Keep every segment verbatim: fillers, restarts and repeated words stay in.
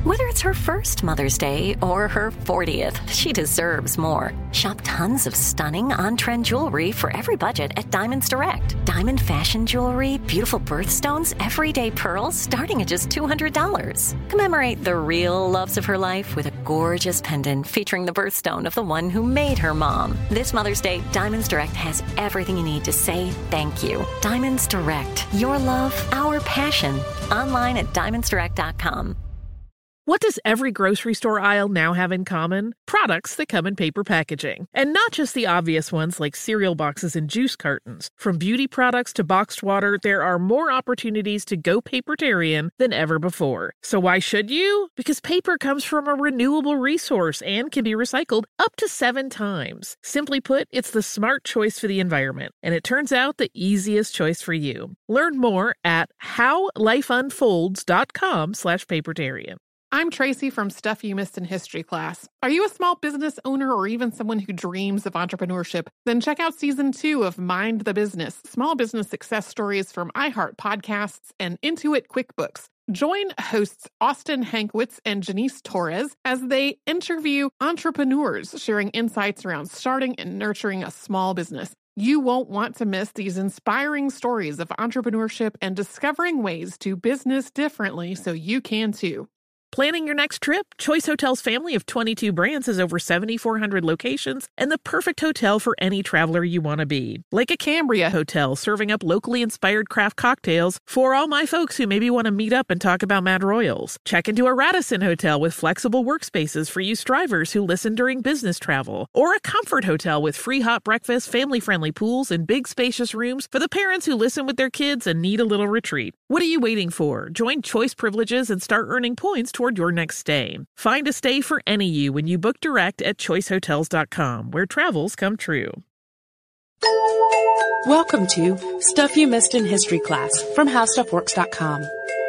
Whether it's her first Mother's Day or her fortieth, she deserves more. Shop tons of stunning on-trend jewelry for every budget at Diamonds Direct. Diamond fashion jewelry, beautiful birthstones, everyday pearls starting at just two hundred dollars. Commemorate the real loves of her life with a gorgeous pendant featuring the birthstone of the one who made her mom. This Mother's Day, Diamonds Direct has everything you need to say thank you. Diamonds Direct. Your love, our passion. Online at diamonds direct dot com. What does every grocery store aisle now have in common? Products that come in paper packaging. And not just the obvious ones like cereal boxes and juice cartons. From beauty products to boxed water, there are more opportunities to go papertarian than ever before. So why should you? Because paper comes from a renewable resource and can be recycled up to seven times. Simply put, it's the smart choice for the environment. And it turns out the easiest choice for you. Learn more at how life unfolds dot com slash papertarian. I'm Tracy from Stuff You Missed in History class. Are you a small business owner or even someone who dreams of entrepreneurship? Then check out season two of Mind the Business, small business success stories from iHeart Podcasts and Intuit QuickBooks. Join hosts Austin Hankwitz and Janice Torres as they interview entrepreneurs sharing insights around starting and nurturing a small business. You won't want to miss these inspiring stories of entrepreneurship and discovering ways to business differently so you can too. Planning your next trip? Choice Hotels' family of twenty-two brands has over seven thousand four hundred locations and the perfect hotel for any traveler you want to be. Like a Cambria Hotel, serving up locally inspired craft cocktails for all my folks who maybe want to meet up and talk about Mad Royals. Check into a Radisson Hotel with flexible workspaces for you strivers who listen during business travel. Or a Comfort Hotel with free hot breakfast, family-friendly pools, and big spacious rooms for the parents who listen with their kids and need a little retreat. What are you waiting for? Join Choice Privileges and start earning points toward your next stay. Find a stay for any you when you book direct at choice hotels dot com, where travels come true. Welcome to Stuff You Missed in History class from how stuff works dot com.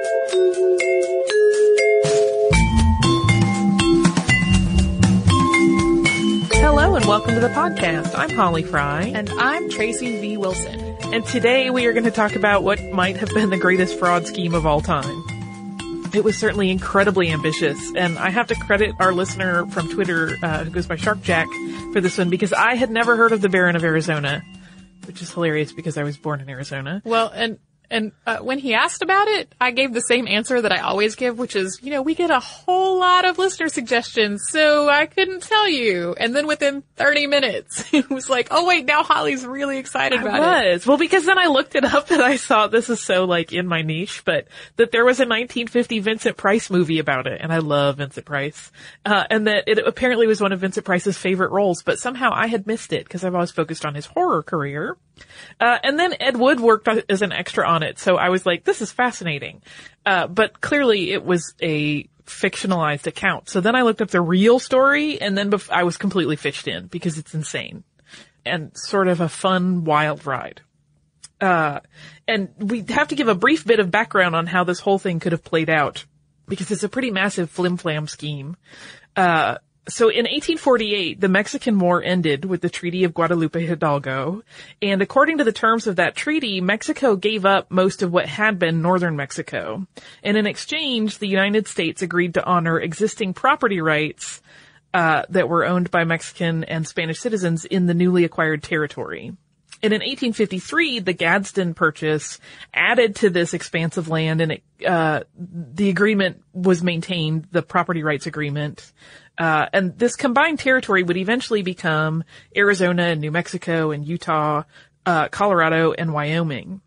Hello and welcome to the podcast. I'm Holly Fry. And I'm Tracy V. Wilson. And today we are going to talk about what might have been the greatest fraud scheme of all time. It was certainly incredibly ambitious, and I have to credit our listener from Twitter, uh, who goes by Shark Jack, for this one, because I had never heard of the Baron of Arizona, which is hilarious because I was born in Arizona. Well, and And uh, when he asked about it, I gave the same answer that I always give, which is, you know, we get a whole lot of listener suggestions, so I couldn't tell you. And then within thirty minutes, it was like, oh wait, now Holly's really excited about I it. was. Well, because then I looked it up and I saw, this is so like in my niche, but that there was a nineteen fifty Vincent Price movie about it. And I love Vincent Price. Uh, and that it apparently was one of Vincent Price's favorite roles, but somehow I had missed it because I've always focused on his horror career. Uh, and then Ed Wood worked as an extra on it. So I was like, this is fascinating. Uh, but clearly it was a fictionalized account. So then I looked up the real story and then bef- I was completely fished in because it's insane and sort of a fun, wild ride. Uh, and we have to give a brief bit of background on how this whole thing could have played out because it's a pretty massive flim-flam scheme. Uh, So in eighteen forty-eight, the Mexican War ended with the Treaty of Guadalupe Hidalgo, and according to the terms of that treaty, Mexico gave up most of what had been northern Mexico. And in exchange, the United States agreed to honor existing property rights uh that were owned by Mexican and Spanish citizens in the newly acquired territory. And in eighteen fifty-three, the Gadsden Purchase added to this expanse of land, and it, uh the agreement was maintained, the property rights agreement. Uh, and this combined territory would eventually become Arizona and New Mexico and Utah, uh, Colorado and Wyoming.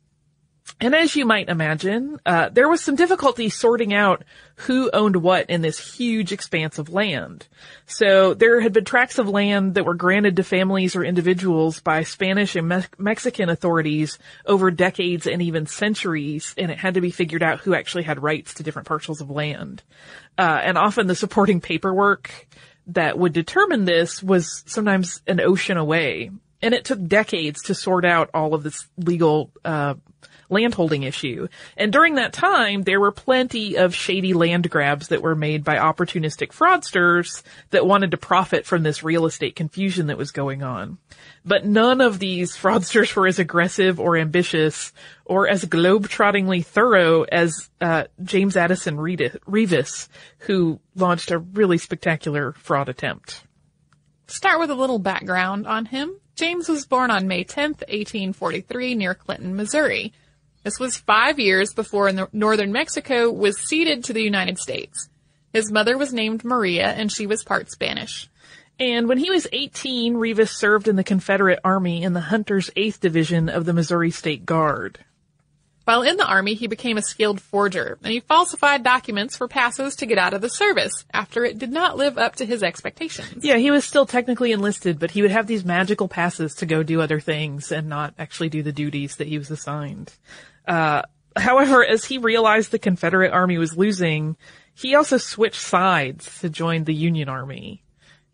And as you might imagine, uh, there was some difficulty sorting out who owned what in this huge expanse of land. So there had been tracts of land that were granted to families or individuals by Spanish and Me- Mexican authorities over decades and even centuries, and it had to be figured out who actually had rights to different parcels of land. Uh, and often the supporting paperwork that would determine this was sometimes an ocean away. and it took decades to sort out all of this legal uh landholding issue. And during that time, there were plenty of shady land grabs that were made by opportunistic fraudsters that wanted to profit from this real estate confusion that was going on. But none of these fraudsters were as aggressive or ambitious or as globe-trottingly thorough as uh James Addison Reavis, who launched a really spectacular fraud attempt. Start with a little background on him. James was born on May tenth, eighteen forty-three, near Clinton, Missouri. This was five years before northern Mexico was ceded to the United States. His mother was named Maria, and she was part Spanish. And when he was eighteen, Reavis served in the Confederate Army in the Hunter's eighth Division of the Missouri State Guard. While in the Army, he became a skilled forger, and he falsified documents for passes to get out of the service after it did not live up to his expectations. Yeah, he was still technically enlisted, but he would have these magical passes to go do other things and not actually do the duties that he was assigned. Uh, however, as he realized the Confederate Army was losing, he also switched sides to join the Union Army.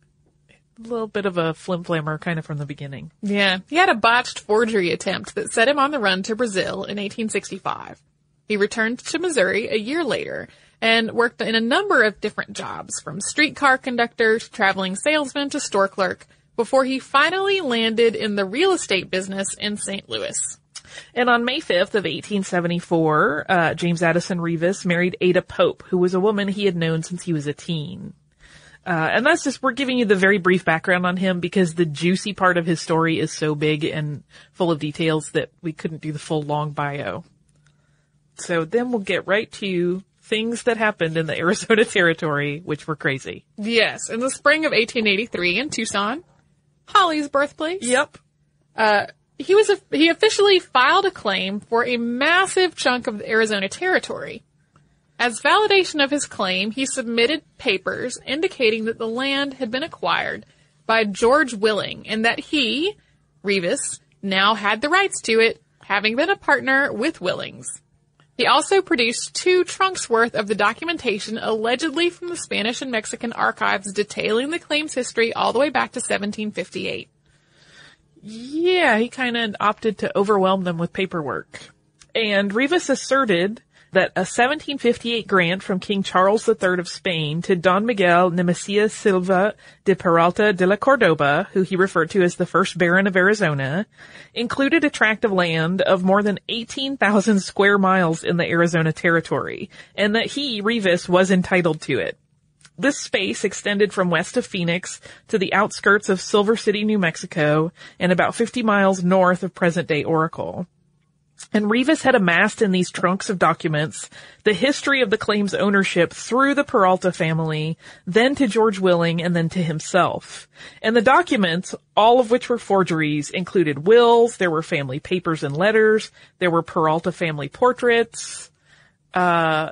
A little bit of a flim-flammer kind of from the beginning. Yeah, he had a botched forgery attempt that set him on the run to Brazil in eighteen sixty-five. He returned to Missouri a year later and worked in a number of different jobs, from streetcar conductor to traveling salesman to store clerk, before he finally landed in the real estate business in Saint Louis. And on May fifth of eighteen seventy-four, uh, James Addison Reavis married Ada Pope, who was a woman he had known since he was a teen. Uh, and that's just, we're giving you the very brief background on him because the juicy part of his story is so big and full of details that we couldn't do the full long bio. So then we'll get right to things that happened in the Arizona Territory, which were crazy. Yes, in the spring of eighteen eighty-three in Tucson, Holly's birthplace. Yep. Uh, he was, a, he officially filed a claim for a massive chunk of the Arizona Territory. As validation of his claim, he submitted papers indicating that the land had been acquired by George Willing and that he, Reavis, now had the rights to it, having been a partner with Willings. He also produced two trunks worth of the documentation allegedly from the Spanish and Mexican archives detailing the claim's history all the way back to seventeen fifty-eight. Yeah, he kind of opted to overwhelm them with paperwork. And Reavis asserted that a seventeen fifty-eight grant from King Charles the Third of Spain to Don Miguel Nemesia Silva de Peralta de la Cordoba, who he referred to as the first Baron of Arizona, included a tract of land of more than eighteen thousand square miles in the Arizona Territory, and that he, Reavis, was entitled to it. This space extended from west of Phoenix to the outskirts of Silver City, New Mexico, and about fifty miles north of present-day Oracle. And Reavis had amassed in these trunks of documents the history of the claim's ownership through the Peralta family, then to George Willing, and then to himself. And the documents, all of which were forgeries, included wills, there were family papers and letters, there were Peralta family portraits. Uh,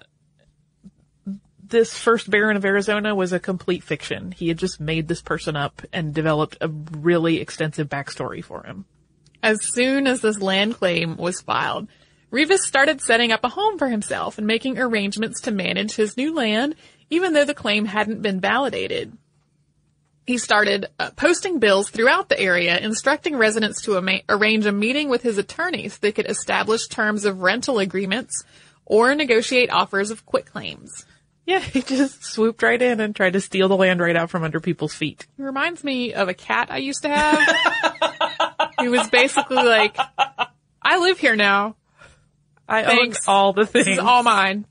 this first Baron of Arizona was a complete fiction. He had just made this person up and developed a really extensive backstory for him. As soon as this land claim was filed, Reavis started setting up a home for himself and making arrangements to manage his new land, even though the claim hadn't been validated. He started uh, posting bills throughout the area, instructing residents to ama- arrange a meeting with his attorney so they could establish terms of rental agreements or negotiate offers of quitclaims. Yeah, he just swooped right in and tried to steal the land right out from under people's feet. He reminds me of a cat I used to have. He was basically like, I live here now. I Thanks. own all the things. This is all mine.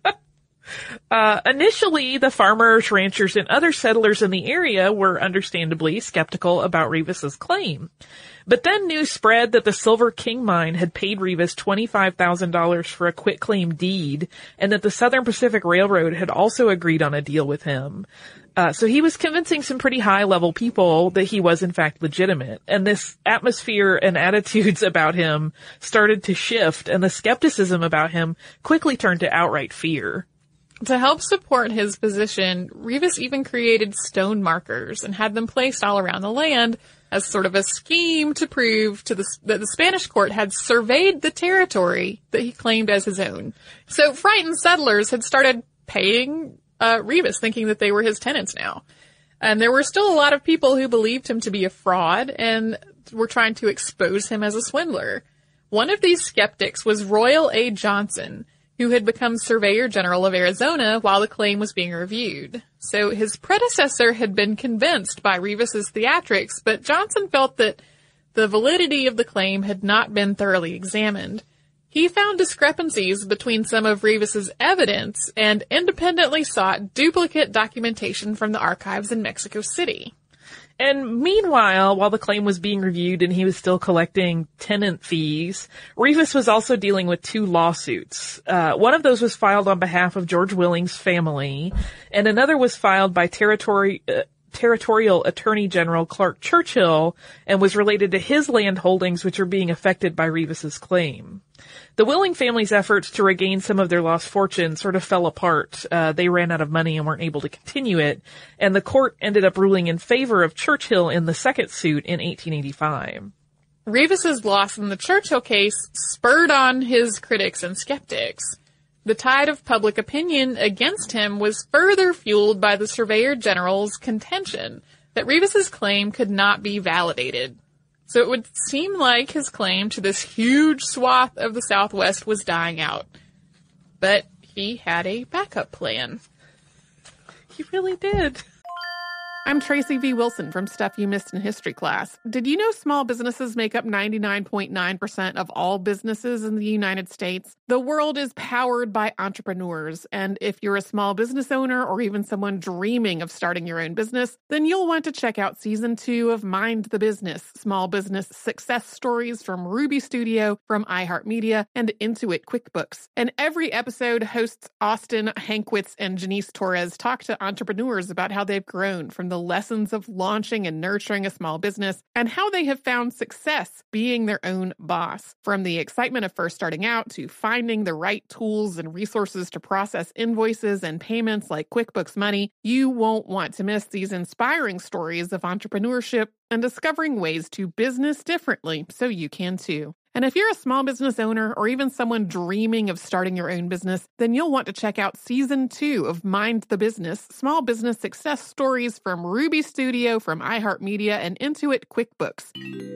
Uh, initially, the farmers, ranchers, and other settlers in the area were understandably skeptical about Reavis's claim. But then news spread that the Silver King Mine had paid Reavis twenty-five thousand dollars for a quitclaim deed, and that the Southern Pacific Railroad had also agreed on a deal with him. Uh, so he was convincing some pretty high-level people that he was in fact legitimate. And this atmosphere and attitudes about him started to shift, and the skepticism about him quickly turned to outright fear. To help support his position, Reavis even created stone markers and had them placed all around the land as sort of a scheme to prove to the, that the Spanish court had surveyed the territory that he claimed as his own. So frightened settlers had started paying uh, Reavis, thinking that they were his tenants now. And there were still a lot of people who believed him to be a fraud, and were trying to expose him as a swindler. One of these skeptics was Royal A. Johnson, who had become Surveyor General of Arizona while the claim was being reviewed. So his predecessor had been convinced by Rivas's theatrics, but Johnson felt that the validity of the claim had not been thoroughly examined. He found discrepancies between some of Rivas's evidence and independently sought duplicate documentation from the archives in Mexico City. And meanwhile, while the claim was being reviewed and he was still collecting tenant fees, Rivas was also dealing with two lawsuits. Uh, one of those was filed on behalf of George Willing's family, and another was filed by territory, uh, Territorial Attorney General Clark Churchill and was related to his land holdings, which are being affected by Rivas's claim. The Willing family's efforts to regain some of their lost fortune sort of fell apart. Uh, they ran out of money and weren't able to continue it, and the court ended up ruling in favor of Churchill in the second suit in eighteen eighty-five. Rivas's loss in the Churchill case spurred on his critics and skeptics. The tide of public opinion against him was further fueled by the Surveyor General's contention that Rivas's claim could not be validated. So it would seem like his claim to this huge swath of the Southwest was dying out. But he had a backup plan. He really did. I'm Tracy V. Wilson from Stuff You Missed in History Class. Did you know small businesses make up ninety-nine point nine percent of all businesses in the United States? The world is powered by entrepreneurs, and if you're a small business owner or even someone dreaming of starting your own business, then you'll want to check out Season two of Mind the Business, Small Business Success Stories from Ruby Studio, from iHeartMedia, and Intuit QuickBooks. And every episode, hosts Austin Hankwitz and Janice Torres talk to entrepreneurs about how they've grown from the lessons of launching and nurturing a small business and how they have found success being their own boss. From the excitement of first starting out to finding the right tools and resources to process invoices and payments like QuickBooks Money, you won't want to miss these inspiring stories of entrepreneurship and discovering ways to business differently so you can too. And if you're a small business owner or even someone dreaming of starting your own business, then you'll want to check out Season two of Mind the Business, Small Business Success Stories from Ruby Studio, from iHeartMedia, and Intuit QuickBooks.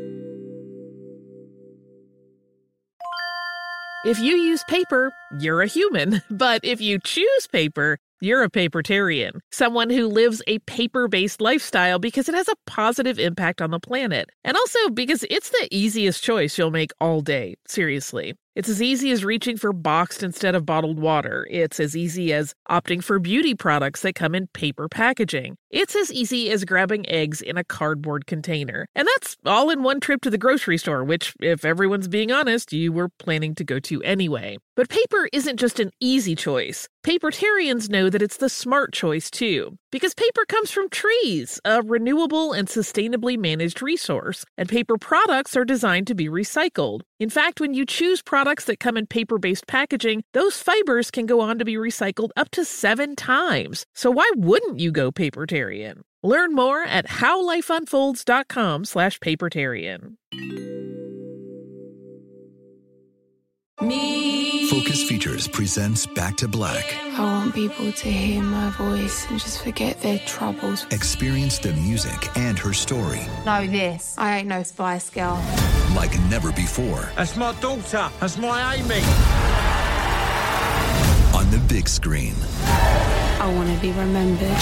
If you use paper, you're a human. But if you choose paper, you're a papertarian, someone who lives a paper-based lifestyle because it has a positive impact on the planet. And also because it's the easiest choice you'll make all day. Seriously. It's as easy as reaching for boxed instead of bottled water. It's as easy as opting for beauty products that come in paper packaging. It's as easy as grabbing eggs in a cardboard container. And that's all in one trip to the grocery store, which, if everyone's being honest, you were planning to go to anyway. But paper isn't just an easy choice. Papertarians know that it's the smart choice, too. Because paper comes from trees, a renewable and sustainably managed resource. And paper products are designed to be recycled. In fact, when you choose products that come in paper-based packaging, those fibers can go on to be recycled up to seven times. So why wouldn't you go papertarian? Learn more at howlifeunfolds.com slash papertarian. Me. Focus Features presents Back to Black. I want people to hear my voice and just forget their troubles. Experience the music and her story. Know this. I ain't no Spice Girl. Like never before. That's my daughter. That's my Amy. On the big screen. I want to be remembered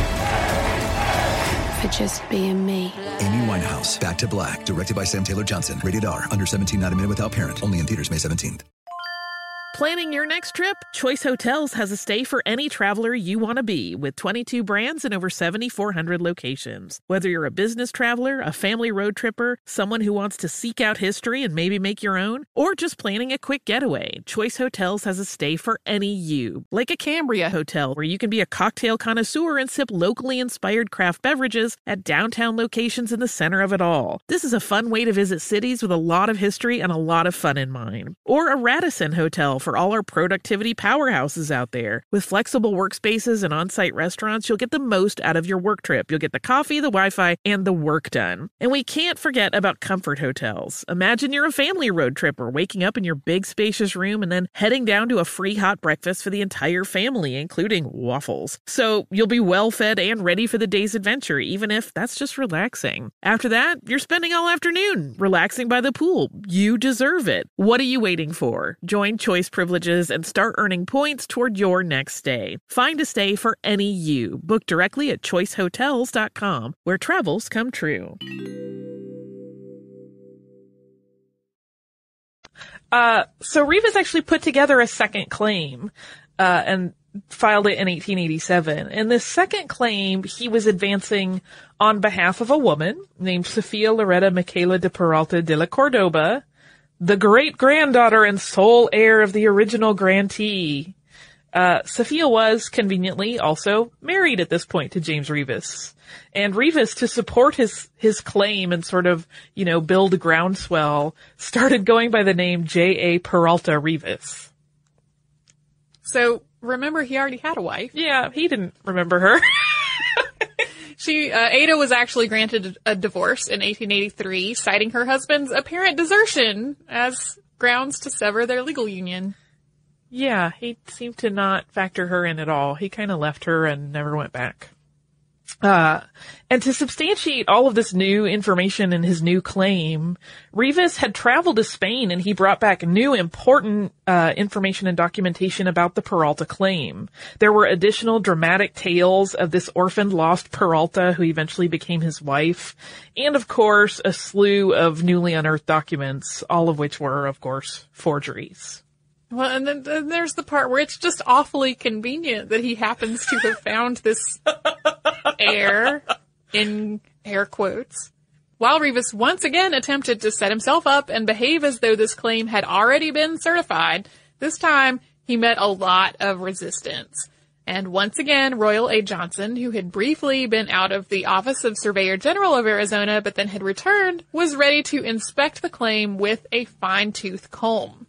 for just being me. Amy Winehouse, Back to Black, directed by Sam Taylor Johnson. Rated R, under seventeen, not a minute without parent. Only in theaters May seventeenth. Planning your next trip? Choice Hotels has a stay for any traveler you want to be, with twenty-two brands and over seven thousand four hundred locations. Whether you're a business traveler, a family road tripper, someone who wants to seek out history and maybe make your own, or just planning a quick getaway, Choice Hotels has a stay for any you. Like a Cambria Hotel, where you can be a cocktail connoisseur and sip locally inspired craft beverages at downtown locations in the center of it all. This is a fun way to visit cities with a lot of history and a lot of fun in mind. Or a Radisson Hotel, for all our productivity powerhouses out there. With flexible workspaces and on-site restaurants, you'll get the most out of your work trip. You'll get the coffee, the Wi-Fi, and the work done. And we can't forget about comfort hotels. Imagine you're a family road tripper, waking up in your big spacious room and then heading down to a free hot breakfast for the entire family, including waffles. So you'll be well fed and ready for the day's adventure, even if that's just relaxing. After that, you're spending all afternoon relaxing by the pool. You deserve it. What are you waiting for? Join Choice Privileges and start earning points toward your next stay. Find a stay for any you. Book directly at choice hotels dot com, where travels come true. Uh, so Rivas actually put together a second claim, uh, and filed it in eighteen eighty-seven. And this second claim he was advancing on behalf of a woman named Sofia Loretta Michaela de Peralta de la Cordoba, the great-granddaughter and sole heir of the original grantee. Uh, Sophia was, conveniently, also married at this point to James Rivas. And Rivas, to support his, his claim and sort of, you know, build a groundswell, started going by the name J A Peralta Rivas. So, remember, he already had a wife. Yeah, he didn't remember her. She, uh, Ada was actually granted a divorce in eighteen eighty-three, citing her husband's apparent desertion as grounds to sever their legal union. Yeah, he seemed to not factor her in at all. He kind of left her and never went back. Uh, and to substantiate all of this new information in his new claim, Rivas had traveled to Spain and he brought back new important, uh, information and documentation about the Peralta claim. There were additional dramatic tales of this orphaned lost Peralta who eventually became his wife. And of course, a slew of newly unearthed documents, all of which were, of course, forgeries. Well, and then, then there's the part where it's just awfully convenient that he happens to have found this heir, in air quotes, while Rivas once again attempted to set himself up and behave as though this claim had already been certified. This time, he met a lot of resistance. And once again, Royal A. Johnson, who had briefly been out of the Office of Surveyor General of Arizona, but then had returned, was ready to inspect the claim with a fine-tooth comb.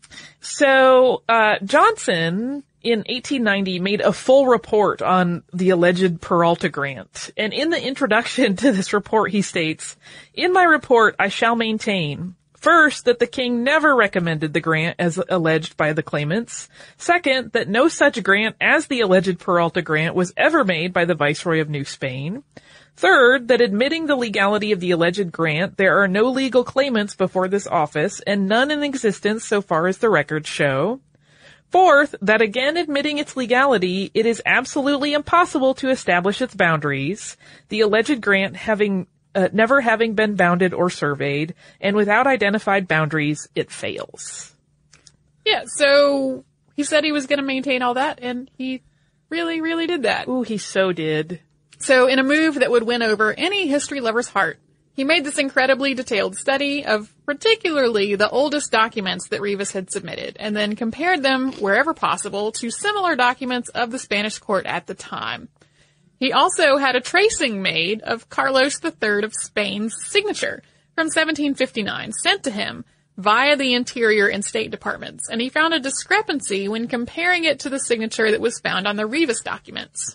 So, uh, Johnson, in eighteen ninety, made a full report on the alleged Peralta grant. And in the introduction to this report, he states, "In my report, I shall maintain, first, that the king never recommended the grant as alleged by the claimants. Second, that no such grant as the alleged Peralta grant was ever made by the Viceroy of New Spain. Third, that admitting the legality of the alleged grant, there are no legal claimants before this office, and none in existence so far as the records show. Fourth, that again admitting its legality, it is absolutely impossible to establish its boundaries, the alleged grant having uh, never having been bounded or surveyed, and without identified boundaries, it fails." Yeah, so he said he was going to maintain all that, and he really, really did that. Ooh, he so did. So in a move that would win over any history lover's heart, he made this incredibly detailed study of particularly the oldest documents that Rivas had submitted, and then compared them, wherever possible, to similar documents of the Spanish court at the time. He also had a tracing made of Carlos the Third of Spain's signature from seventeen fifty-nine, sent to him via the Interior and State Departments, and he found a discrepancy when comparing it to the signature that was found on the Rivas documents.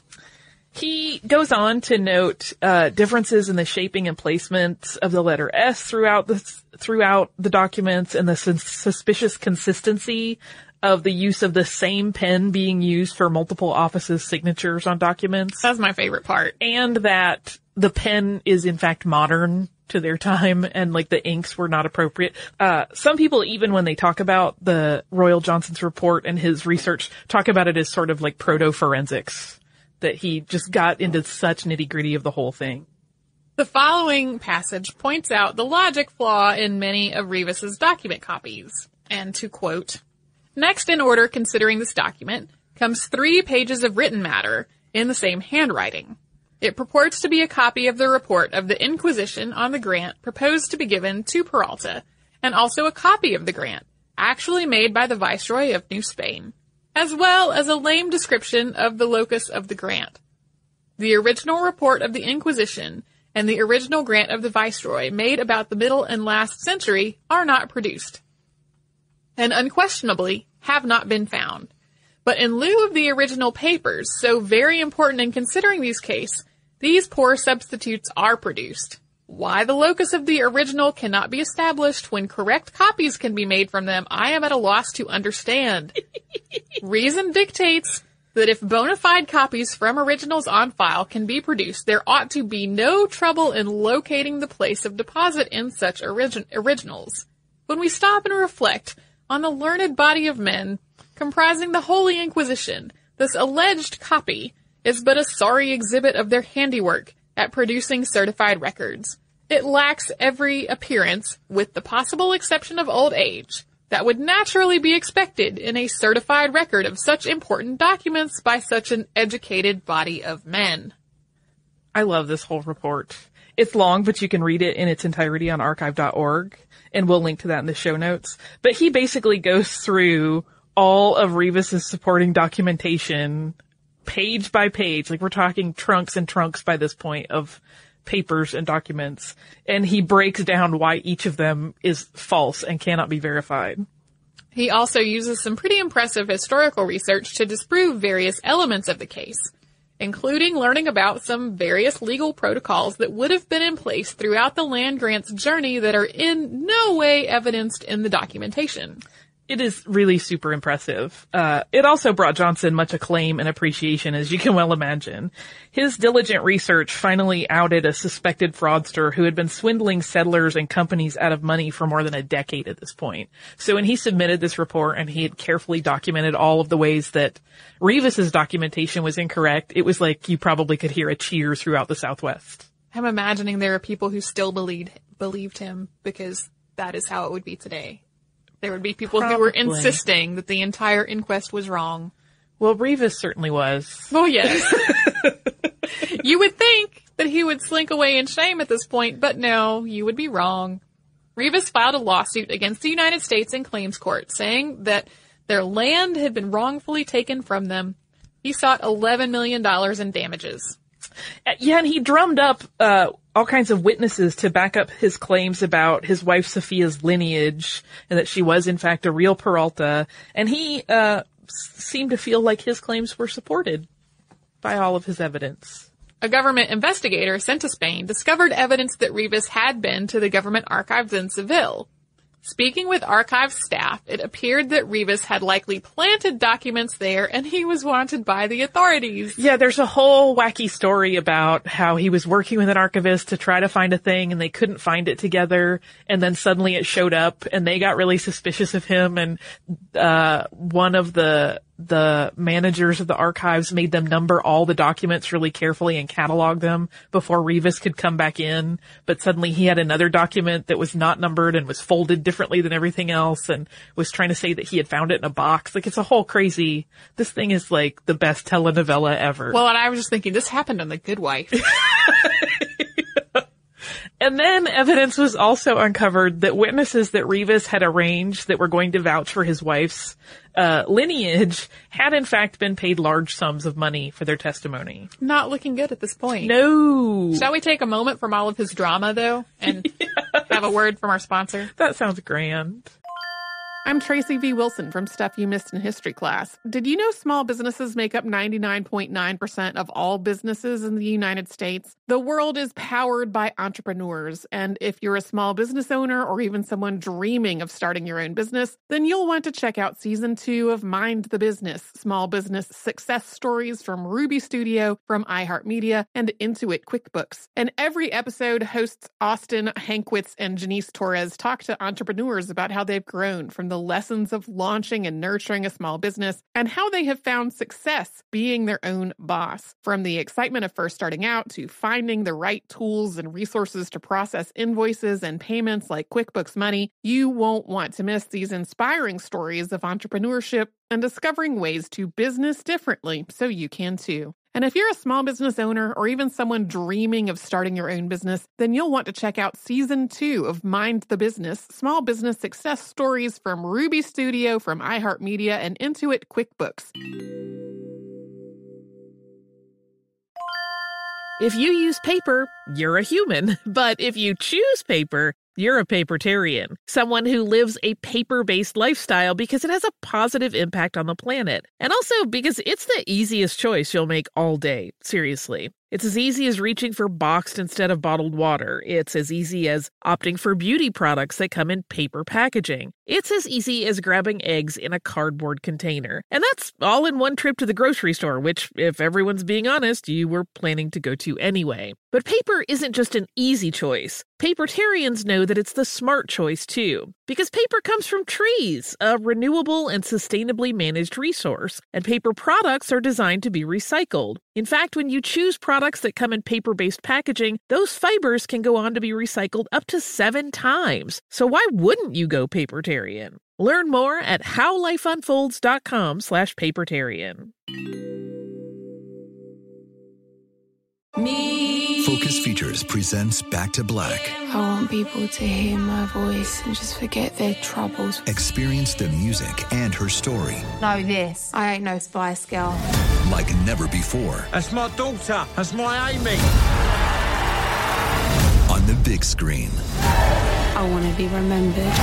He goes on to note uh, differences in the shaping and placement of the letter S throughout the throughout the documents, and the sus- suspicious consistency of the use of the same pen being used for multiple offices' signatures on documents. That's my favorite part. And that the pen is in fact modern to their time, and like the inks were not appropriate. Uh, some people, even when they talk about the Royal Johnson's report and his research, talk about it as sort of like proto-forensics, that he just got into such nitty-gritty of the whole thing. The following passage points out the logic flaw in many of Rivas's document copies. And to quote, "Next in order considering this document comes three pages of written matter in the same handwriting. It purports to be a copy of the report of the Inquisition on the grant proposed to be given to Peralta, and also a copy of the grant, actually made by the Viceroy of New Spain, as well as a lame description of the locus of the grant. The original report of the Inquisition and the original grant of the Viceroy, made about the middle and last century, are not produced. And unquestionably, have not been found. But in lieu of the original papers, so very important in considering these cases, these poor substitutes are produced. Why the locus of the original cannot be established when correct copies can be made from them, I am at a loss to understand. Reason dictates that if bona fide copies from originals on file can be produced, there ought to be no trouble in locating the place of deposit in such origi- originals. When we stop and reflect on the learned body of men comprising the Holy Inquisition, this alleged copy is but a sorry exhibit of their handiwork at producing certified records. It lacks every appearance, with the possible exception of old age, that would naturally be expected in a certified record of such important documents by such an educated body of men. I love this whole report. It's long, but you can read it in its entirety on archive dot org, and we'll link to that in the show notes. But he basically goes through all of Revis's supporting documentation, page by page. Like, we're talking trunks and trunks by this point of papers and documents. And he breaks down why each of them is false and cannot be verified. He also uses some pretty impressive historical research to disprove various elements of the case, including learning about some various legal protocols that would have been in place throughout the land grant's journey that are in no way evidenced in the documentation. It is really super impressive. Uh, it also brought Johnson much acclaim and appreciation, as you can well imagine. His diligent research finally outed a suspected fraudster who had been swindling settlers and companies out of money for more than a decade at this point. So when he submitted this report and he had carefully documented all of the ways that Revis's documentation was incorrect, it was like you probably could hear a cheer throughout the Southwest. I'm imagining there are people who still believed, believed him because that is how it would be today. There would be people Probably. who were insisting that the entire inquest was wrong. Well, Revis certainly was. Oh, yes. You would think that he would slink away in shame at this point, but no, you would be wrong. Revis filed a lawsuit against the United States in claims court, saying that their land had been wrongfully taken from them. He sought eleven million dollars in damages. Yeah, and he drummed up uh all kinds of witnesses to back up his claims about his wife Sophia's lineage and that she was in fact a real Peralta. And he uh seemed to feel like his claims were supported by all of his evidence. A government investigator sent to Spain discovered evidence that Revis had been to the government archives in Seville. Speaking with archives staff, it appeared that Revis had likely planted documents there and he was wanted by the authorities. Yeah, there's a whole wacky story about how he was working with an archivist to try to find a thing and they couldn't find it together, and then suddenly it showed up and they got really suspicious of him, and uh one of the the managers of the archives made them number all the documents really carefully and catalog them before Revis could come back in. But suddenly he had another document that was not numbered and was folded differently than everything else and was trying to say that he had found it in a box. Like, it's a whole crazy, this thing is like the best telenovela ever. Well, and I was just thinking, this happened on The Good Wife. And then evidence was also uncovered that witnesses that Revis had arranged that were going to vouch for his wife's uh lineage had in fact been paid large sums of money for their testimony. Not looking good at this point. No. Shall we take a moment from all of his drama, though, and yes. have a word from our sponsor? That sounds grand. I'm Tracy V. Wilson from Stuff You Missed in History Class. Did you know small businesses make up ninety-nine point nine percent of all businesses in the United States? The world is powered by entrepreneurs, and if you're a small business owner or even someone dreaming of starting your own business, then you'll want to check out Season two of Mind the Business, Small Business Success Stories from Ruby Studio, from iHeartMedia, and Intuit QuickBooks. And every episode, hosts Austin Hankwitz and Janice Torres talk to entrepreneurs about how they've grown from the the lessons of launching and nurturing a small business, and how they have found success being their own boss. From the excitement of first starting out to finding the right tools and resources to process invoices and payments like QuickBooks Money, you won't want to miss these inspiring stories of entrepreneurship and discovering ways to business differently so you can too. And if you're a small business owner or even someone dreaming of starting your own business, then you'll want to check out Season two of Mind the Business, Small Business Success Stories from Ruby Studio, from iHeartMedia, and Intuit QuickBooks. If you use paper, you're a human. But if you choose paper, You're a papertarian, someone who lives a paper-based lifestyle because it has a positive impact on the planet, and also because it's the easiest choice you'll make all day, seriously. It's as easy as reaching for boxed instead of bottled water. It's as easy as opting for beauty products that come in paper packaging. It's as easy as grabbing eggs in a cardboard container. And that's all in one trip to the grocery store, which, if everyone's being honest, you were planning to go to anyway. But paper isn't just an easy choice. Papertarians know that it's the smart choice, too. Because paper comes from trees, a renewable and sustainably managed resource, and paper products are designed to be recycled. In fact, when you choose products that come in paper-based packaging, those fibers can go on to be recycled up to seven times. So why wouldn't you go papertarian? Learn more at howlifeunfolds.com slash papertarian. Me. Focus Features presents Back to Black. I want people to hear my voice and just forget their troubles. Experience the music and her story. Know this. I ain't no Spice Girl. Like never before. That's my daughter. That's my Amy. On the big screen. I want to be remembered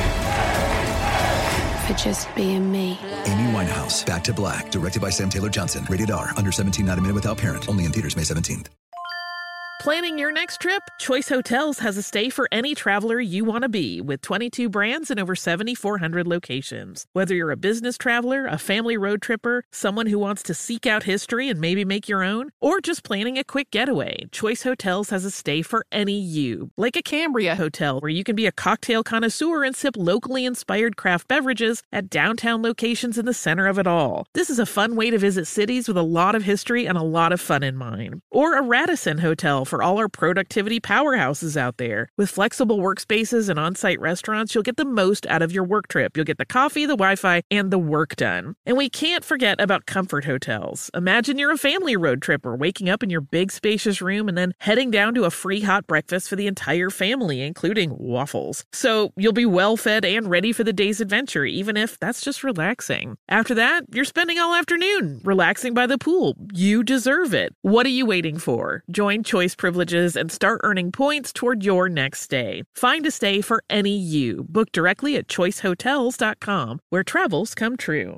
for just being me. Amy Winehouse, Back to Black, directed by Sam Taylor Johnson. Rated R, under seventeen, not a minute without parent. Only in theaters May seventeenth. Planning your next trip? Choice Hotels has a stay for any traveler you want to be, with twenty-two brands and over seven thousand four hundred locations. Whether you're a business traveler, a family road tripper, someone who wants to seek out history and maybe make your own, or just planning a quick getaway, Choice Hotels has a stay for any you. Like a Cambria Hotel, where you can be a cocktail connoisseur and sip locally inspired craft beverages at downtown locations in the center of it all. This is a fun way to visit cities with a lot of history and a lot of fun in mind. Or a Radisson Hotel for all our productivity powerhouses out there. With flexible workspaces and on-site restaurants, you'll get the most out of your work trip. You'll get the coffee, the Wi-Fi, and the work done. And we can't forget about Comfort Hotels. Imagine you're a family road tripper, waking up in your big spacious room and then heading down to a free hot breakfast for the entire family, including waffles. So you'll be well fed and ready for the day's adventure, even if that's just relaxing. After that, you're spending all afternoon relaxing by the pool. You deserve it. What are you waiting for? Join Choice Privileges and start earning points toward your next stay. Find a stay for any you. Book directly at choice hotels dot com, where travels come true.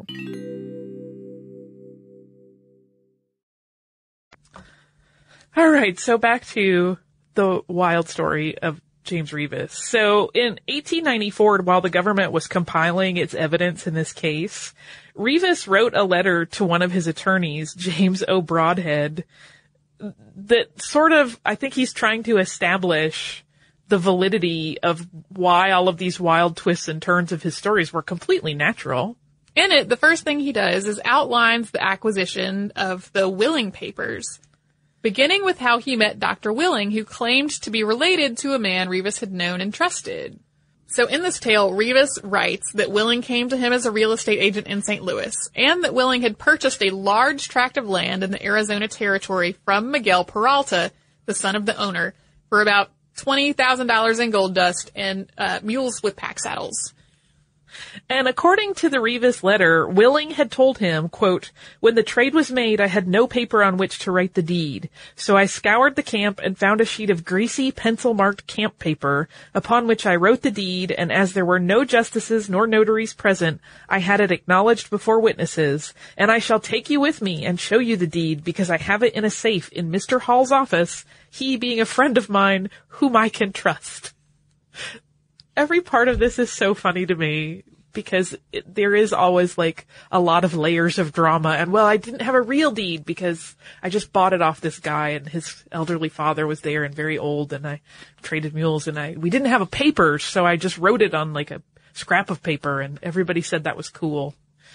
All right, so back to the wild story of James Reavis. So in eighteen ninety-four, while the government was compiling its evidence in this case, Reavis wrote a letter to one of his attorneys, James O. Broadhead, that sort of, I think he's trying to establish the validity of why all of these wild twists and turns of his stories were completely natural. In it, the first thing he does is outlines the acquisition of the Willing papers, beginning with how he met Doctor Willing, who claimed to be related to a man Reavis had known and trusted. So in this tale, Reavis writes that Willing came to him as a real estate agent in Saint Louis, and that Willing had purchased a large tract of land in the Arizona Territory from Miguel Peralta, the son of the owner, for about twenty thousand dollars in gold dust and uh, mules with pack saddles. And according to the Reavis letter, Willing had told him, quote, "When the trade was made, I had no paper on which to write the deed. So I scoured the camp and found a sheet of greasy pencil-marked camp paper, upon which I wrote the deed, and as there were no justices nor notaries present, I had it acknowledged before witnesses, and I shall take you with me and show you the deed, because I have it in a safe in Mister Hall's office, he being a friend of mine whom I can trust." Every part of this is so funny to me because it, there is always like a lot of layers of drama. And well, I didn't have a real deed because I just bought it off this guy and his elderly father was there and very old and I traded mules and I, we didn't have a paper. So I just wrote it on like a scrap of paper and everybody said that was cool.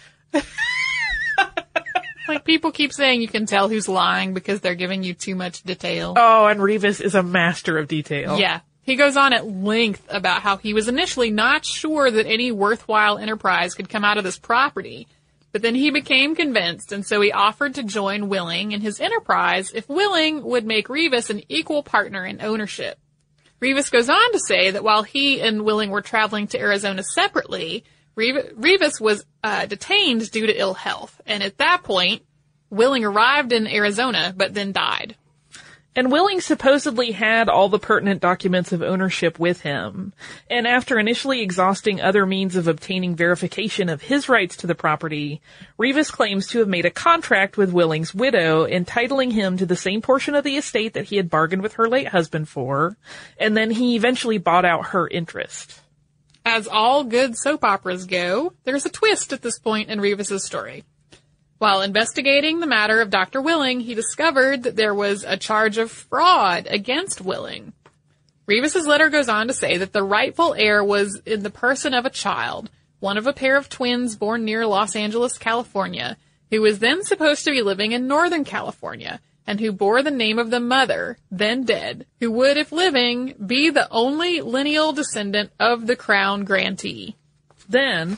Like people keep saying you can tell who's lying because they're giving you too much detail. Oh, and Reavis is a master of detail. Yeah. He goes on at length about how he was initially not sure that any worthwhile enterprise could come out of this property, but then he became convinced, and so he offered to join Willing in his enterprise if Willing would make Reavis an equal partner in ownership. Reavis goes on to say that while he and Willing were traveling to Arizona separately, Reavis was uh, detained due to ill health, and at that point, Willing arrived in Arizona, but then died. And Willing supposedly had all the pertinent documents of ownership with him. And after initially exhausting other means of obtaining verification of his rights to the property, Rivas claims to have made a contract with Willing's widow, entitling him to the same portion of the estate that he had bargained with her late husband for, and then he eventually bought out her interest. As all good soap operas go, there's a twist at this point in Rivas' story. While investigating the matter of Doctor Willing, he discovered that there was a charge of fraud against Willing. Rivas' letter goes on to say that the rightful heir was in the person of a child, one of a pair of twins born near Los Angeles, California, who was then supposed to be living in Northern California, and who bore the name of the mother, then dead, who would, if living, be the only lineal descendant of the crown grantee. Then,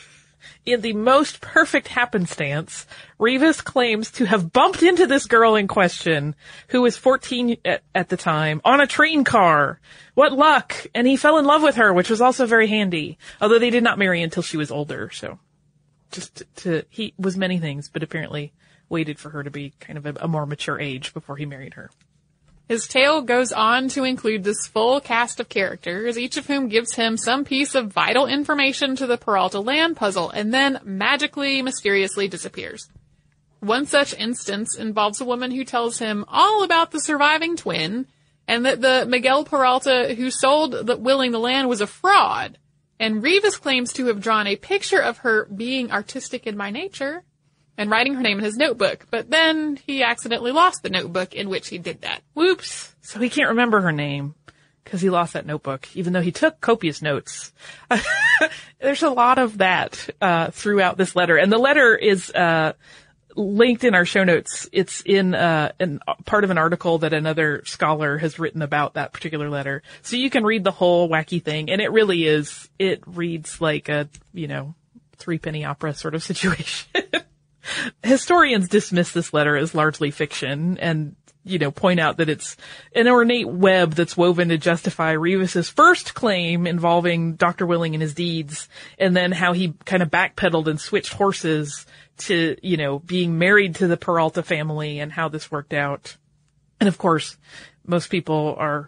in the most perfect happenstance, Rivas claims to have bumped into this girl in question, who was fourteen at, at the time, on a train car. What luck! And he fell in love with her, which was also very handy. Although they did not marry until she was older, so just to, to he was many things, but apparently waited for her to be kind of a, a more mature age before he married her. His tale goes on to include this full cast of characters, each of whom gives him some piece of vital information to the Peralta land puzzle, and then magically, mysteriously disappears. One such instance involves a woman who tells him all about the surviving twin, and that the Miguel Peralta who sold the Willing the land was a fraud, and Rivas claims to have drawn a picture of her being artistic in by nature, and writing her name in his notebook, but then he accidentally lost the notebook in which he did that. Whoops. So he can't remember her name because he lost that notebook, even though he took copious notes. There's a lot of that uh throughout this letter, and the letter is uh linked in our show notes. It's in uh in part of an article that another scholar has written about that particular letter. So you can read the whole wacky thing, and it really is, it reads like a, you know, three penny opera sort of situation. Historians dismiss this letter as largely fiction and, you know, point out that it's an ornate web that's woven to justify Rivas's first claim involving Doctor Willing and his deeds, and then how he kind of backpedaled and switched horses to, you know, being married to the Peralta family and how this worked out. And of course, most people are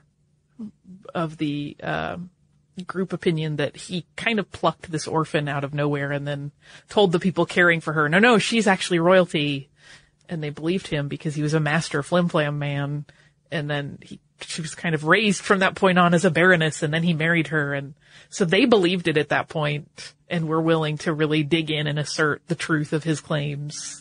of the, uh, group opinion that he kind of plucked this orphan out of nowhere and then told the people caring for her, no, no, she's actually royalty. And they believed him because he was a master flim-flam man. And then he, she was kind of raised from that point on as a baroness, and then he married her. And so they believed it at that point and were willing to really dig in and assert the truth of his claims.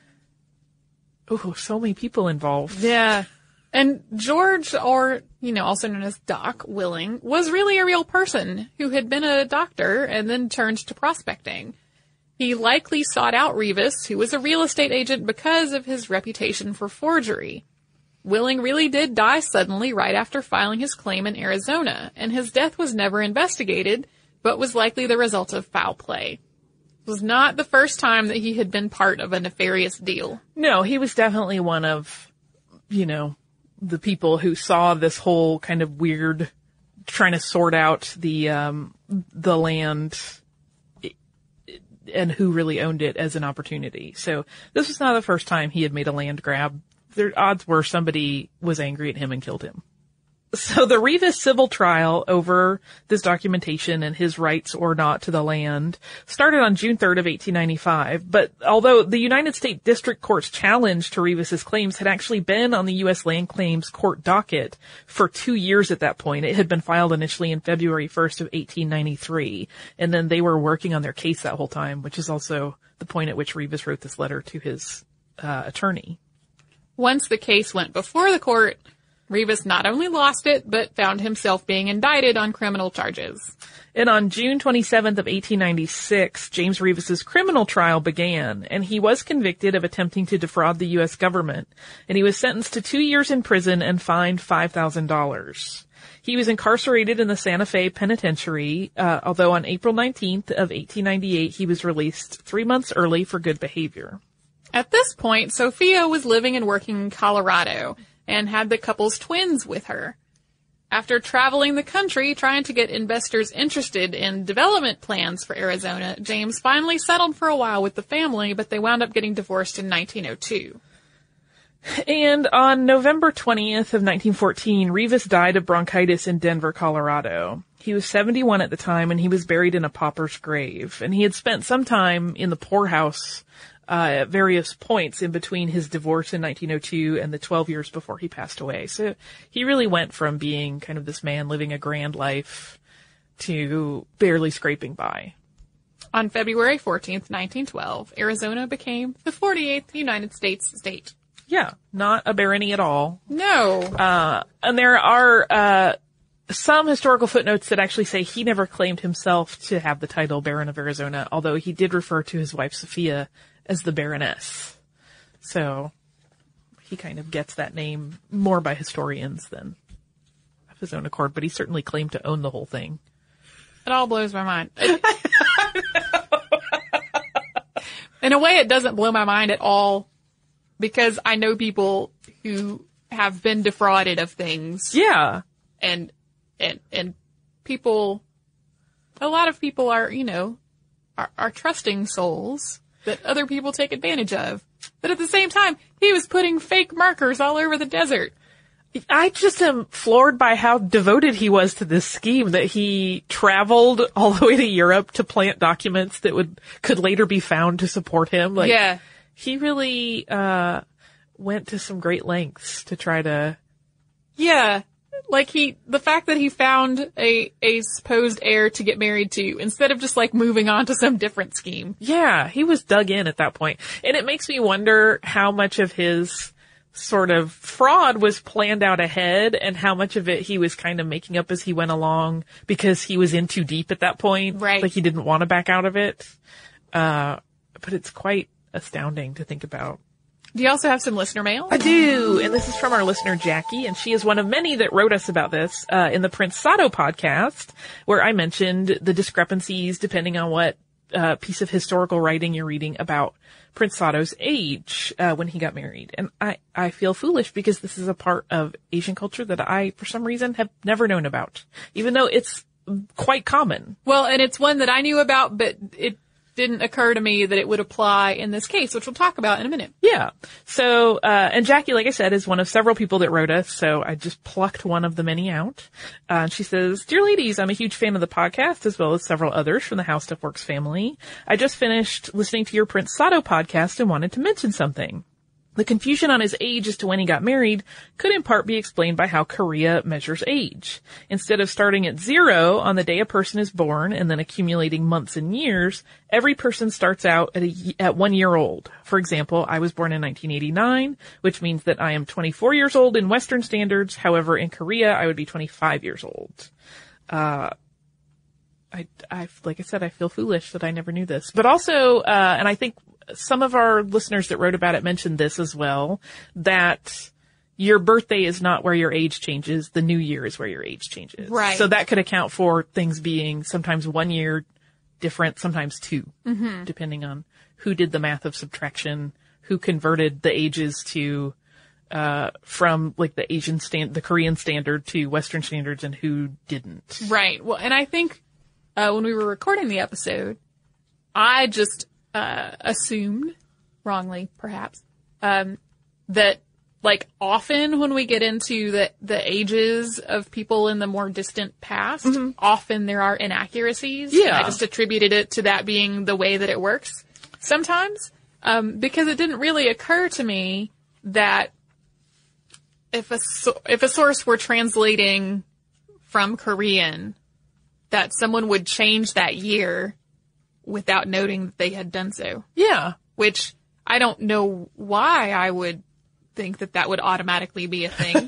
Oh, so many people involved. Yeah. And George, or, you know, also known as Doc Willing, was really a real person who had been a doctor and then turned to prospecting. He likely sought out Rivas, who was a real estate agent, because of his reputation for forgery. Willing really did die suddenly right after filing his claim in Arizona, and his death was never investigated, but was likely the result of foul play. It was not the first time that he had been part of a nefarious deal. No, he was definitely one of, you know, the people who saw this whole kind of weird trying to sort out the, um, the land and who really owned it as an opportunity. So this was not the first time he had made a land grab. The odds were somebody was angry at him and killed him. So the Rivas civil trial over this documentation and his rights or not to the land started on June third of eighteen ninety-five. But although the United States District Court's challenge to Rivas's claims had actually been on the U S Land Claims Court docket for two years at that point, it had been filed initially in February first of eighteen ninety-three. And then they were working on their case that whole time, which is also the point at which Rivas wrote this letter to his uh, attorney. Once the case went before the court, Rivas not only lost it, but found himself being indicted on criminal charges. And on June twenty-seventh of eighteen ninety-six, James Rivas's criminal trial began, and he was convicted of attempting to defraud the U S government, and he was sentenced to two years in prison and fined five thousand dollars. He was incarcerated in the Santa Fe Penitentiary, uh, although on April nineteenth of eighteen ninety-eight, he was released three months early for good behavior. At this point, Sophia was living and working in Colorado, and had the couple's twins with her. After traveling the country trying to get investors interested in development plans for Arizona, James finally settled for a while with the family, but they wound up getting divorced in nineteen oh two. And on November twentieth of nineteen fourteen, Rivas died of bronchitis in Denver, Colorado. He was seventy-one at the time, and he was buried in a pauper's grave. And he had spent some time in the poorhouse uh, at various points in between his divorce in nineteen oh two and the twelve years before he passed away. So he really went from being kind of this man living a grand life to barely scraping by. On February fourteenth, nineteen twelve, Arizona became the forty-eighth United States state. Yeah, not a barony at all. No. Uh, and there are, uh, some historical footnotes that actually say he never claimed himself to have the title Baron of Arizona, although he did refer to his wife Sophia as the Baroness. So he kind of gets that name more by historians than of his own accord, but he certainly claimed to own the whole thing. It all blows my mind. In a way, it doesn't blow my mind at all, because I know people who have been defrauded of things. Yeah. And, and, and people, a lot of people are, you know, are, are trusting souls that other people take advantage of. But at the same time, he was putting fake markers all over the desert. I just am floored by how devoted he was to this scheme, that he traveled all the way to Europe to plant documents that would, could later be found to support him. Like, yeah. He really, uh, went to some great lengths to try to. Yeah. Like he, the fact that he found a, a supposed heir to get married to, instead of just like moving on to some different scheme. Yeah. He was dug in at that point. And it makes me wonder how much of his sort of fraud was planned out ahead and how much of it he was kind of making up as he went along because he was in too deep at that point. Right. Like he didn't want to back out of it. Uh, but it's quite astounding to think about. Do you also have some listener mail? I do, and this is from our listener Jackie, and she is one of many that wrote us about this uh, in the Prince Sado podcast, where I mentioned the discrepancies depending on what uh, piece of historical writing you're reading about Prince Sado's age uh, when he got married. And I, I feel foolish because this is a part of Asian culture that I, for some reason, have never known about, even though it's quite common. Well, and it's one that I knew about, but it didn't occur to me that it would apply in this case, which we'll talk about in a minute. Yeah. So, uh, and Jackie, like I said, is one of several people that wrote us, so I just plucked one of the many out. Uh, and she says, "Dear ladies, I'm a huge fan of the podcast, as well as several others from the How Stuff Works family. I just finished listening to your Prince Sado podcast and wanted to mention something. The confusion on his age as to when he got married could in part be explained by how Korea measures age. Instead of starting at zero on the day a person is born and then accumulating months and years, every person starts out at, a, at one year old. For example, I was born in nineteen eighty-nine, which means that I am twenty-four years old in Western standards. However, in Korea, I would be twenty-five years old. Uh, I, I, like I said, I feel foolish that I never knew this. But also, uh, and I think some of our listeners that wrote about it mentioned this as well, that your birthday is not where your age changes. The new year is where your age changes. Right. So that could account for things being sometimes one year different, sometimes two, mm-hmm. depending on who did the math of subtraction, who converted the ages to, uh, from like the Asian stand, the Korean standard to Western standards, and who didn't. Right. Well, and I think, uh, when we were recording the episode, I just, Uh, assumed, wrongly perhaps, um, that like often when we get into the, the ages of people in the more distant past, mm-hmm. often there are inaccuracies. Yeah. I just attributed it to that being the way that it works sometimes, um, because it didn't really occur to me that if a, so- if a source were translating from Korean, that someone would change that year without noting that they had done so. Yeah. Which I don't know why I would think that that would automatically be a thing.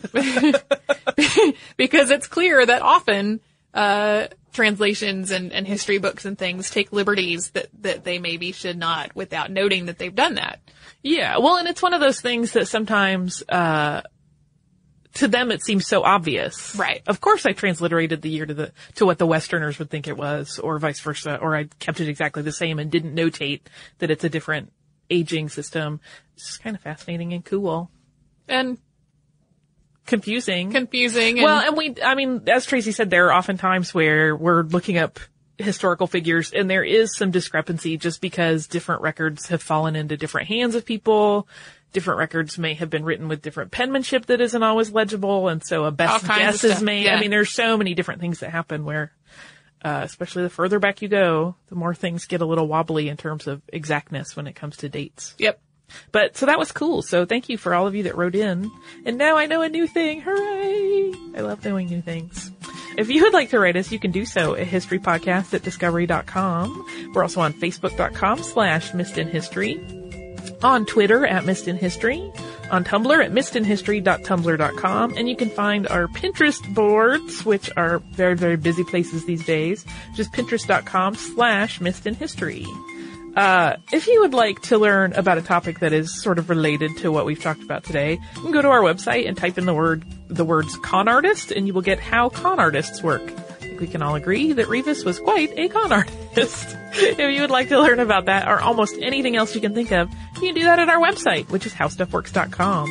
Because it's clear that often, uh, translations and, and history books and things take liberties that, that they maybe should not without noting that they've done that. Yeah. Well, and it's one of those things that sometimes, uh, to them it seems so obvious. Right. Of course I transliterated the year to the, to what the Westerners would think it was, or vice versa, or I kept it exactly the same and didn't notate that it's a different aging system. It's just kind of fascinating and cool. And confusing. Confusing. And well, and we, I mean, as Tracy said, there are often times where we're looking up historical figures and there is some discrepancy just because different records have fallen into different hands of people, different records may have been written with different penmanship that isn't always legible, and so a best guess is made. Yeah. I mean, there's so many different things that happen where, uh, especially the further back you go, the more things get a little wobbly in terms of exactness when it comes to dates. Yep. But, so that was cool. So thank you for all of you that wrote in. And now I know a new thing. Hooray! I love knowing new things. If you would like to write us, you can do so at historypodcast at discovery dot com. We're also on facebook dot com slash missed in history, on Twitter at missed in history, on Tumblr at missed in history dot tumblr dot com, and you can find our Pinterest boards, which are very, very busy places these days, just pinterest dot com slash missed in history. Uh, if you would like to learn about a topic that is sort of related to what we've talked about today, you can go to our website and type in the word, the words con artist, and you will get how con artists work. I think we can all agree that Revis was quite a con artist. If you would like to learn about that or almost anything else you can think of, you can do that at our website, which is how stuff works dot com.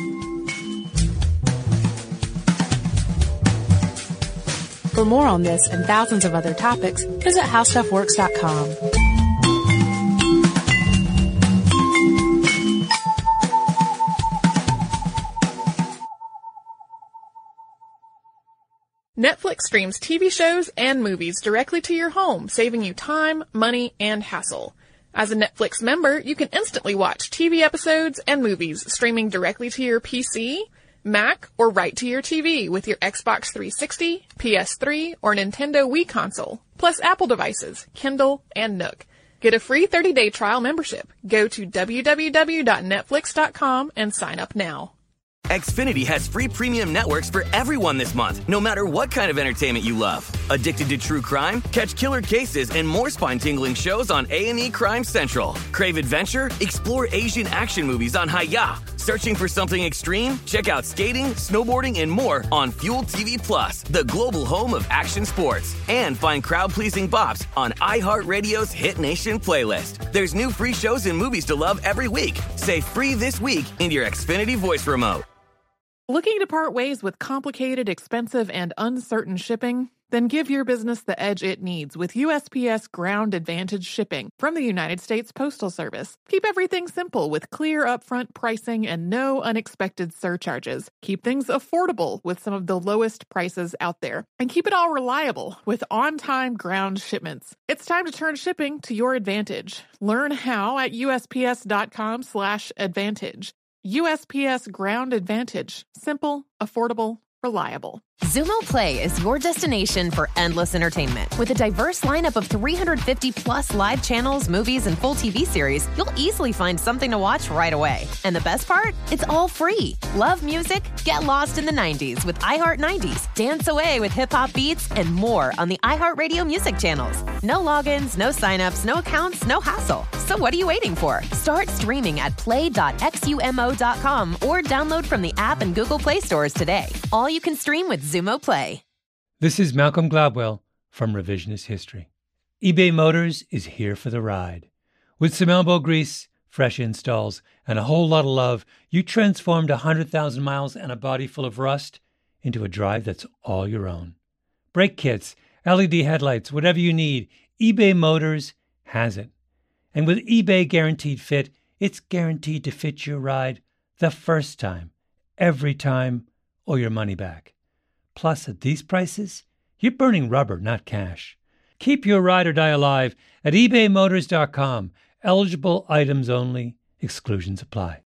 For more on this and thousands of other topics, visit how stuff works dot com. Netflix streams T V shows and movies directly to your home, saving you time, money, and hassle. As a Netflix member, you can instantly watch T V episodes and movies streaming directly to your P C, Mac, or right to your T V with your Xbox three sixty, P S three, or Nintendo Wii console, plus Apple devices, Kindle, and Nook. Get a free thirty-day trial membership. Go to w w w dot netflix dot com and sign up now. Xfinity has free premium networks for everyone this month, no matter what kind of entertainment you love. Addicted to true crime? Catch killer cases and more spine-tingling shows on A and E Crime Central. Crave adventure? Explore Asian action movies on Hi-Ya. Searching for something extreme? Check out skating, snowboarding, and more on Fuel T V Plus, the global home of action sports. And find crowd-pleasing bops on iHeartRadio's Hit Nation playlist. There's new free shows and movies to love every week. Say free this week in your Xfinity voice remote. Looking to part ways with complicated, expensive, and uncertain shipping? Then give your business the edge it needs with U S P S Ground Advantage shipping from the United States Postal Service. Keep everything simple with clear upfront pricing and no unexpected surcharges. Keep things affordable with some of the lowest prices out there. And keep it all reliable with on-time ground shipments. It's time to turn shipping to your advantage. Learn how at U S P S dot com slash advantage. U S P S Ground Advantage. Simple, affordable, reliable. Xumo Play is your destination for endless entertainment. With a diverse lineup of three hundred fifty plus live channels, movies, and full T V series, you'll easily find something to watch right away. And the best part? It's all free. Love music? Get lost in the nineties with iHeart nineties. Dance away with hip-hop beats and more on the iHeartRadio music channels. No logins, no signups, no accounts, no hassle. So what are you waiting for? Start streaming at play dot xumo dot com or download from the app and Google Play stores today. All you can stream with Xumo Play. This is Malcolm Gladwell from Revisionist History. eBay Motors is here for the ride. With some elbow grease, fresh installs, and a whole lot of love, you transformed one hundred thousand miles and a body full of rust into a drive that's all your own. Brake kits, L E D headlights, whatever you need, eBay Motors has it. And with eBay Guaranteed Fit, it's guaranteed to fit your ride the first time, every time, or your money back. Plus, at these prices, you're burning rubber, not cash. Keep your ride or die alive at ebay motors dot com. Eligible items only. Exclusions apply.